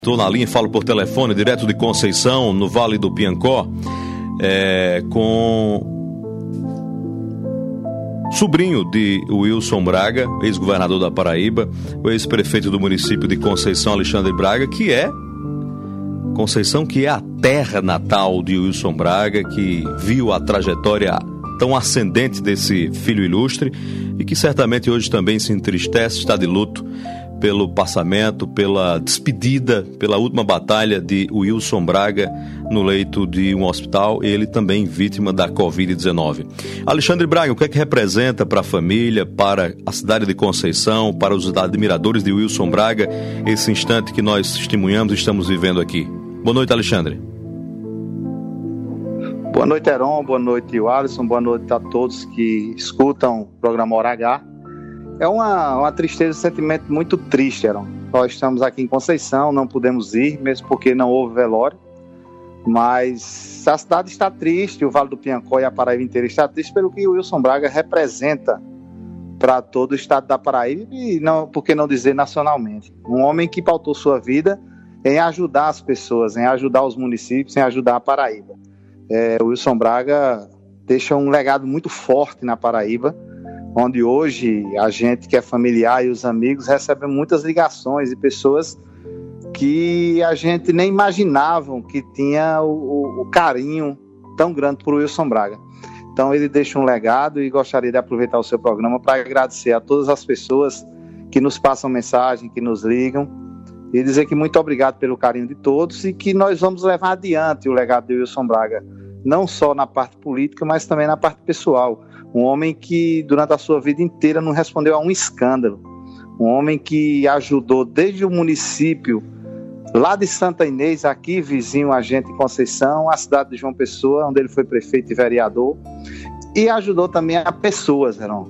Estou na linha, falo por telefone, direto de Conceição, no Vale do Piancó, com sobrinho de Wilson Braga, ex-governador da Paraíba, o ex-prefeito do município de Conceição, Alexandre Braga, que é a terra natal de Wilson Braga, que viu a trajetória tão ascendente desse filho ilustre e que certamente hoje também se entristece, está de luto pelo passamento, pela despedida, pela última batalha de Wilson Braga no leito de um hospital, ele também vítima da Covid-19. Alexandre Braga, o que é que representa para a família, para a cidade de Conceição, para os admiradores de Wilson Braga, esse instante que nós testemunhamos e estamos vivendo aqui? Boa noite, Alexandre. Boa noite, Heron, boa noite, Alisson, boa noite a todos que escutam o programa Hora H. É uma tristeza, um sentimento muito triste, Heron. Nós estamos aqui em Conceição, não pudemos ir, mesmo porque não houve velório, mas a cidade está triste, o Vale do Piancó e a Paraíba inteira está triste pelo que o Wilson Braga representa para todo o estado da Paraíba e, não, por que não dizer, nacionalmente. Um homem que pautou sua vida em ajudar as pessoas, em ajudar os municípios, em ajudar a Paraíba. O Wilson Braga deixa um legado muito forte na Paraíba, onde hoje a gente que é familiar e os amigos recebem muitas ligações de pessoas que a gente nem imaginavam que tinha o carinho tão grande por Wilson Braga. Então ele deixa um legado e gostaria de aproveitar o seu programa para agradecer a todas as pessoas que nos passam mensagem, que nos ligam, e dizer que muito obrigado pelo carinho de todos e que nós vamos levar adiante o legado de Wilson Braga, não só na parte política, mas também na parte pessoal. Um homem que durante a sua vida inteira não respondeu a um escândalo. Um homem que ajudou desde o município lá de Santa Inês, aqui vizinho a gente em Conceição, a cidade de João Pessoa, onde ele foi prefeito e vereador, e ajudou também a pessoas, Heron.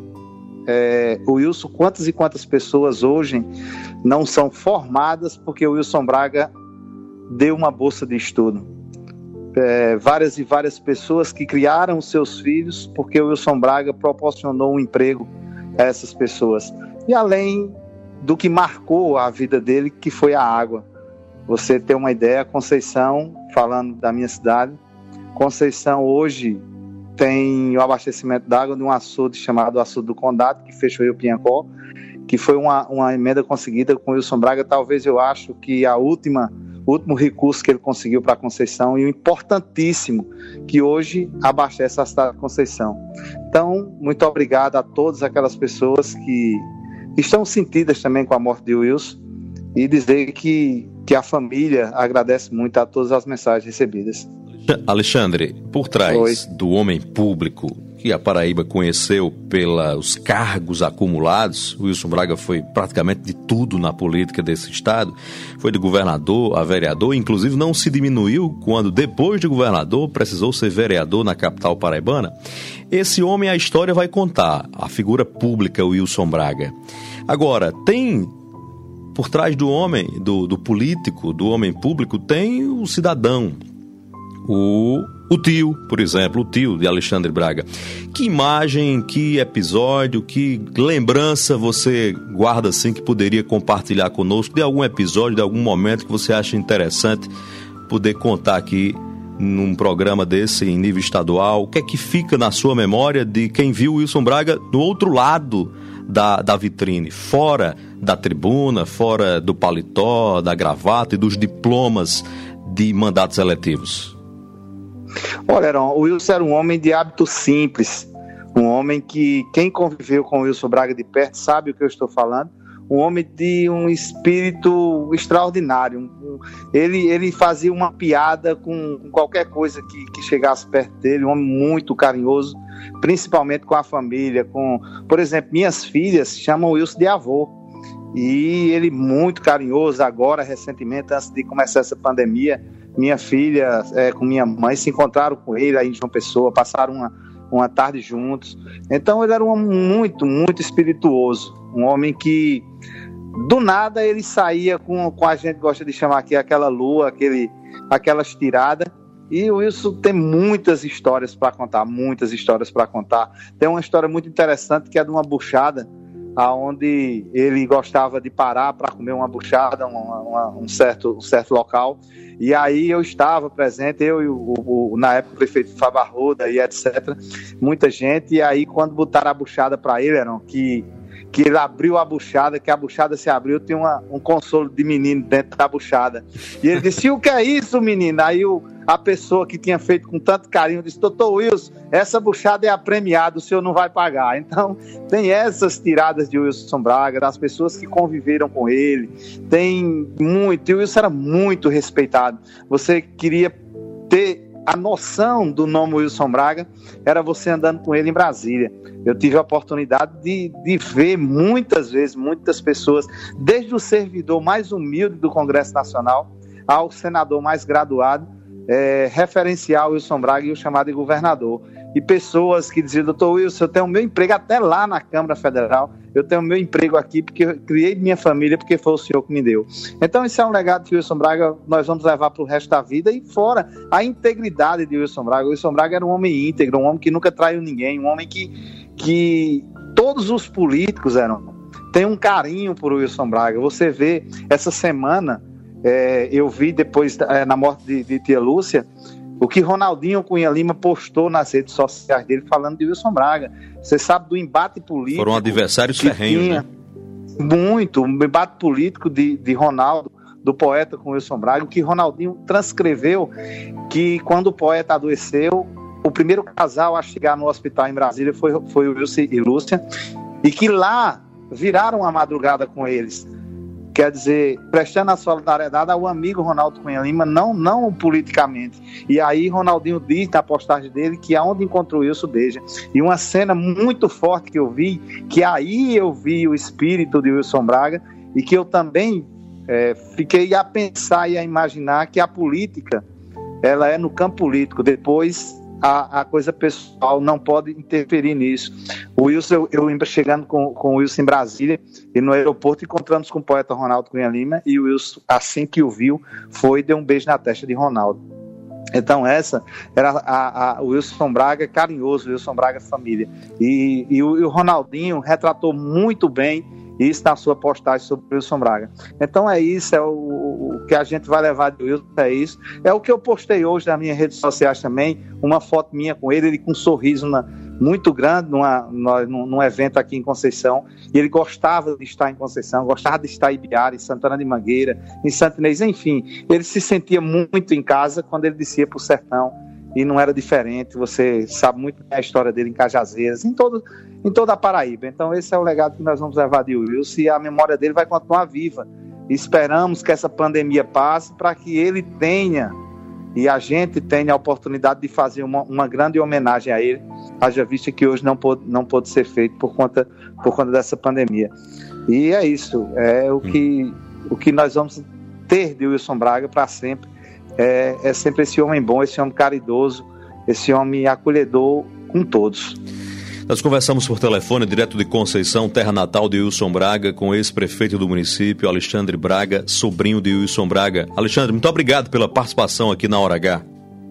O Wilson, quantas e quantas pessoas hoje não são formadas porque o Wilson Braga deu uma bolsa de estudo. Várias e várias pessoas que criaram seus filhos porque o Wilson Braga proporcionou um emprego a essas pessoas. E além do que marcou a vida dele, que foi a água. Você tem uma ideia, Conceição, falando da minha cidade, Conceição hoje tem o abastecimento d'água de um açude chamado Açude do Condado, que fechou o Rio Piancó, que foi uma emenda conseguida com o Wilson Braga, talvez eu acho que o último recurso que ele conseguiu para a Conceição e o importantíssimo que hoje abastece a cidade de Conceição. Então, muito obrigado a todas aquelas pessoas que estão sentidas também com a morte de Wilson e dizer que a família agradece muito a todas as mensagens recebidas. Alexandre, por trás do homem público que a Paraíba conheceu pelos cargos acumulados, Wilson Braga foi praticamente de tudo na política desse estado, foi de governador a vereador, inclusive não se diminuiu quando depois de governador precisou ser vereador na capital paraibana. Esse homem a história vai contar, a figura pública Wilson Braga. Agora, tem por trás do homem, do político, do homem público, tem o cidadão, o tio, por exemplo, o tio de Alexandre Braga. Que imagem, que episódio, que lembrança você guarda assim que poderia compartilhar conosco de algum episódio, de algum momento que você acha interessante poder contar aqui num programa desse em nível estadual? O que é que fica na sua memória de quem viu Wilson Braga no outro lado da vitrine, fora da tribuna, fora do paletó, da gravata e dos diplomas de mandatos eletivos? Olha, Heron, o Wilson era um homem de hábito simples, um homem que quem conviveu com o Wilson Braga de perto sabe o que eu estou falando, um homem de um espírito extraordinário. Ele fazia uma piada com qualquer coisa que chegasse perto dele, um homem muito carinhoso, principalmente com a família. Por exemplo, minhas filhas chamam o Wilson de avô, e ele muito carinhoso. Agora, recentemente, antes de começar essa pandemia, minha filha com minha mãe se encontraram com ele aí em João Pessoa, passaram uma tarde juntos. Então ele era um homem muito, muito espirituoso, um homem que do nada ele saía com a gente gosta de chamar aqui aquela lua, aquelas tiradas. E o Wilson tem muitas histórias para contar, muitas histórias para contar. Tem uma história muito interessante que é de uma buchada aonde ele gostava de parar para comer uma buchada, um certo local. E aí eu estava presente, eu e na época o prefeito Fábio Arruda e etc. Muita gente. E aí quando botaram a buchada para ele, que ele abriu a buchada, que a buchada se abriu, tinha um consolo de menino dentro da buchada. E ele disse: "E o que é isso, menino?" Aí a pessoa que tinha feito com tanto carinho disse: "Doutor Wilson, essa buchada é apremiada, o senhor não vai pagar." Então, tem essas tiradas de Wilson Braga, das pessoas que conviveram com ele. Tem muito, e o Wilson era muito respeitado. Você queria ter a noção do nome Wilson Braga, era você andando com ele em Brasília. Eu tive a oportunidade de ver muitas vezes, muitas pessoas, desde o servidor mais humilde do Congresso Nacional ao senador mais graduado, referenciar o Wilson Braga e o chamar de governador. E pessoas que diziam: "Doutor Wilson, eu tenho meu emprego até lá na Câmara Federal, eu tenho meu emprego aqui porque eu criei minha família, porque foi o senhor que me deu." Então esse é um legado de Wilson Braga, nós vamos levar para o resto da vida. E fora a integridade de Wilson Braga. O Wilson Braga era um homem íntegro, um homem que nunca traiu ninguém, um homem que todos os políticos têm um carinho por Wilson Braga. Você vê, essa semana, eu vi depois, na morte de tia Lúcia, o que Ronaldinho Cunha Lima postou nas redes sociais dele falando de Wilson Braga. Você sabe do embate político. Foram adversários ferrenhos, né? Muito, um embate político de Ronaldo, do poeta com Wilson Braga, o que Ronaldinho transcreveu, que quando o poeta adoeceu, o primeiro casal a chegar no hospital em Brasília foi o Wilson e Lúcia, e que lá viraram a madrugada com eles. Quer dizer, prestando a solidariedade ao amigo Ronaldo Cunha Lima, não politicamente. E aí Ronaldinho diz na postagem dele que aonde encontrou o Wilson, beija. E uma cena muito forte que eu vi, que aí eu vi o espírito de Wilson Braga, e que eu também fiquei a pensar e a imaginar que a política, ela é no campo político. Depois a coisa pessoal não pode interferir nisso. O Wilson, eu chegando com o Wilson em Brasília, e no aeroporto encontramos com o poeta Ronaldo Cunha Lima, e o Wilson, assim que o viu, deu um beijo na testa de Ronaldo. Então essa era o Wilson Braga carinhoso, o Wilson Braga família. E o Ronaldinho retratou muito bem isso na sua postagem sobre o Wilson Braga. Então é isso, o que a gente vai levar de Wilson, é isso. É o que eu postei hoje nas minhas redes sociais também, uma foto minha com ele com um sorriso muito grande num evento aqui em Conceição. E ele gostava de estar em Conceição, gostava de estar em Ibiara, em Santana de Mangueira, em Santo Inês, enfim. Ele se sentia muito em casa quando ele descia para o sertão, e não era diferente. Você sabe muito bem a história dele em Cajazeiras, em toda a Paraíba. Então esse é o legado que nós vamos levar de Wilson, e a memória dele vai continuar viva. Esperamos que essa pandemia passe para que ele tenha, e a gente tenha a oportunidade de fazer uma grande homenagem a ele, haja vista que hoje não pôde ser feito por conta dessa pandemia. E é isso, o que nós vamos ter de Wilson Braga para sempre, é sempre esse homem bom, esse homem caridoso, esse homem acolhedor com todos. Nós conversamos por telefone, direto de Conceição, terra natal de Wilson Braga, com o ex-prefeito do município, Alexandre Braga, sobrinho de Wilson Braga. Alexandre, muito obrigado pela participação aqui na Hora H.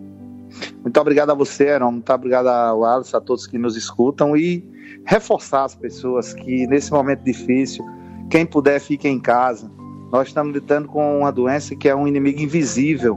Muito obrigado a você, Heron. Muito obrigado ao Alisson, a todos que nos escutam, e reforçar as pessoas que nesse momento difícil, quem puder, fique em casa. Nós estamos lidando com uma doença que é um inimigo invisível,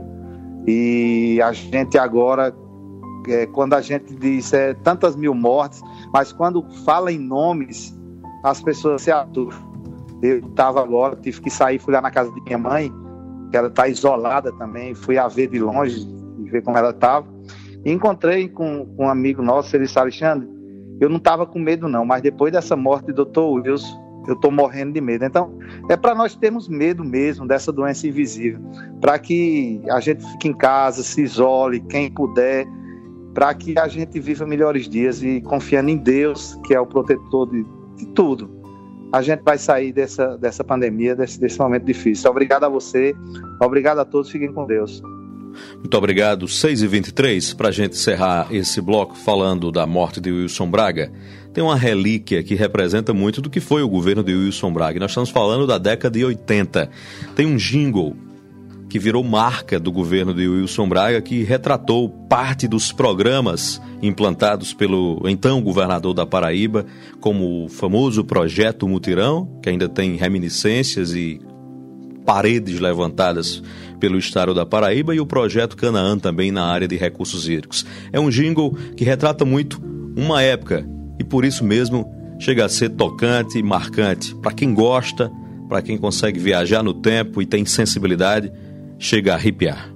e a gente agora, quando a gente diz tantas mil mortes, mas quando fala em nomes, as pessoas se aturam. Eu estava agora, tive que sair, fui lá na casa de minha mãe, que ela está isolada também, fui a ver de longe, ver como ela estava, e encontrei com um amigo nosso. Ele disse: "Alexandre, eu não estava com medo não, mas depois dessa morte do Dr. Wilson, eu estou morrendo de medo." Então, é para nós termos medo mesmo dessa doença invisível, para que a gente fique em casa, se isole, quem puder, para que a gente viva melhores dias, e confiando em Deus, que é o protetor de tudo, a gente vai sair dessa pandemia, desse momento difícil. Obrigado a você, obrigado a todos, fiquem com Deus. Muito obrigado. 6h23, para a gente encerrar esse bloco falando da morte de Wilson Braga, tem uma relíquia que representa muito do que foi o governo de Wilson Braga. Nós estamos falando da década de 80. Tem um jingle que virou marca do governo de Wilson Braga, que retratou parte dos programas implantados pelo então governador da Paraíba, como o famoso Projeto Mutirão, que ainda tem reminiscências e paredes levantadas pelo estado da Paraíba, e o Projeto Canaã também na área de recursos hídricos. É um jingle que retrata muito uma época e por isso mesmo chega a ser tocante e marcante. Para quem gosta, para quem consegue viajar no tempo e tem sensibilidade, chega a arrepiar.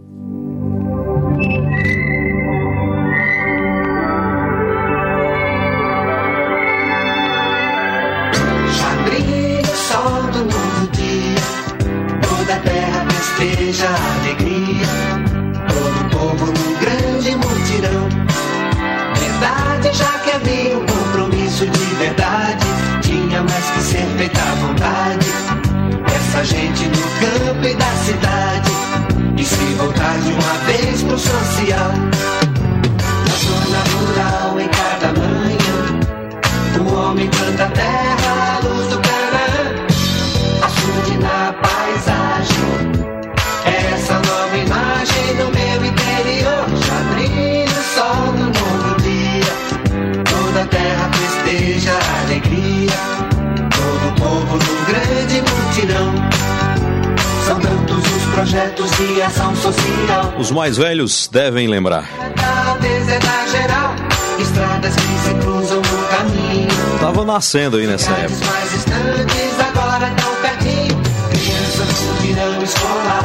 Já brilha o sol do novo dia, toda a terra festeja a alegria, todo o povo num grande mutirão. Verdade, já que havia um compromisso de verdade, tinha mais que ser feita à vontade. Essa gente no campo e da cidade, e se voltar de uma vez pro social. Na zona rural, em cada manhã, o homem planta a terra, a luz do Canaã, açude na paisagem. Essa nova imagem do meu interior. Já brilha o sol do novo dia, toda a terra festeja a alegria, todo o povo no grande mutirão. São tantos os projetos de ação social. Os mais velhos devem lembrar. Geral, estradas que se cruzam no caminho. Tava nascendo aí nessa época. Mais distantes, agora tão pertinho. Crianças no virão escolar,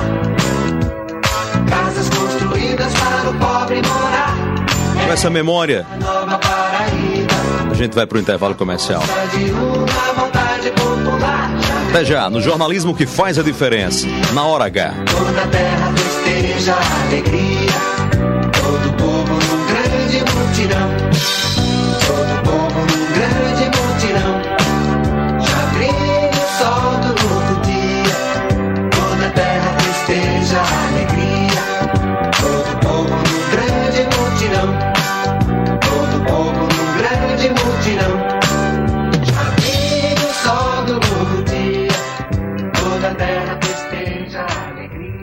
casas construídas para o pobre morar. Com essa memória, Nova Paraíba, a gente vai pro intervalo comercial. de uma vontade popular. Até já, no jornalismo que faz a diferença, na Hora H. Toda a terra festeja a alegria.